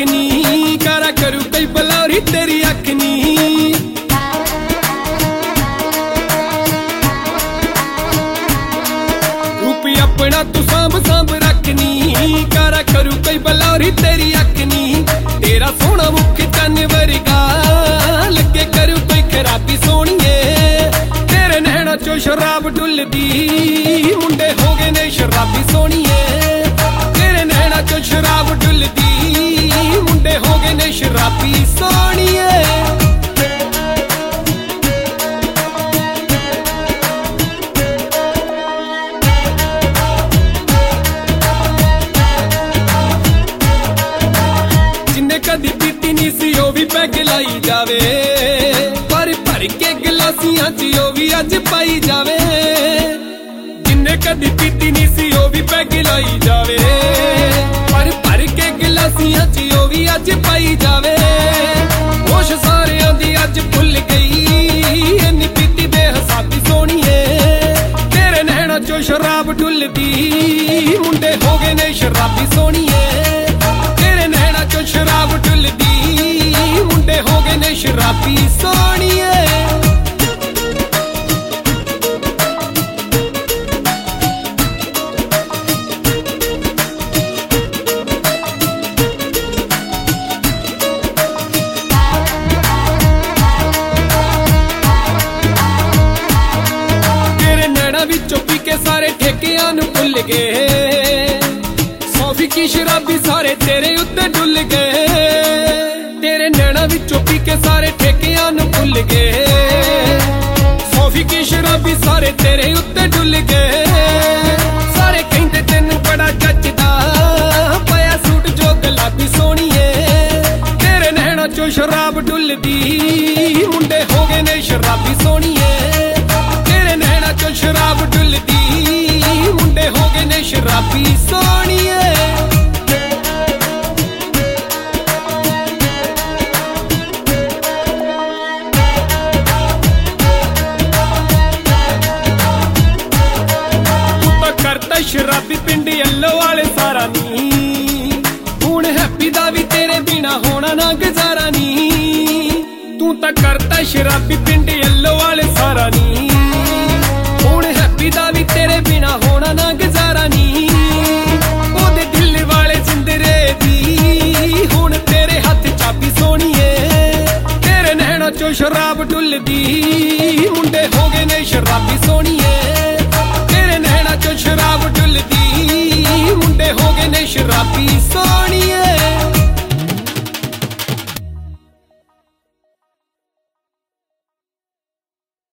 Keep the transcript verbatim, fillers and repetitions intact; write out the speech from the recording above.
नी, करा करू कई बलौरी तेरी अख नी। रूप अपना तू सांभ सांभ रखनी, करा करू कई बलौरी तेरी अख नी। तेरा सोना मुख चन्न वर्गा लगे करू कोई खराबी सोहणीए। तेरे नैना चो शराब डुलदी मुंडे हो गए ने शराबी सोहणीए। तेरे नैना चो शराब डुलदी मुंडे हो गए ने शराबी सोहणीए। कदी पीती नी सी ओ भी पैग लाई जावे, पर भर के गिलासियां च ओ भी अज पाई जावे। जिन्ने कदी पीती नी सी ओ भी पैग लाई जावे, पर भर के गिलासियां च ओ भी अज पाई जावे। होश सारियां दी अज भुल गई इन्नी पीती बेहिसाबी सोहणीए। तेरे नैना चो शराब डुलदी मुंडे हो गए ने शराबी सोहणीए। तेरे नैना चो शराब डुलदी मुंडे हो गए ने शराबी सोहणीए। तेरे नैना विचों पी के सारे ठेकियां नूं भुल गए। सौफी की शराबी सारे तेरे उत्ते डुल गए। तेरे नैना विचों पी के सारे ठेकियां नूं भुल गए। सौफी की शराबी सारे तेरे उत्ते डुल गए। सारे कहंदे तैनूं बड़ा जचदा पाया सूट जो गुलाबी सोहणीए। तेरे नैना चो शराब डुलदी मुंडे हो गए ने शराबी सोहणीए। तेरे नैना चो शराब डुलदी मुंडे हो गए ने शराबी सोहणीए। शराबी पिंड यल्लो वाले सारा नी, हुण हैप्पी दा भी तेरे बिना होना ना गुजारा नी। तू तां करता शराबी पिंड यल्लो वाले सारा नी, हुण हैप्पी दा भी तेरे बिना होना ना गुजारा नी। ओदे दिल वाले जिंदरे दी हुण तेरे हथ चाबी सोहणीए। तेरे नैना चो शराब डुलदी मुंडे हो गए ने शराबी सोहणीए। तेरे नैना चो शराब डुलदी मुंडे हो गए ने शराबी सोहणीए।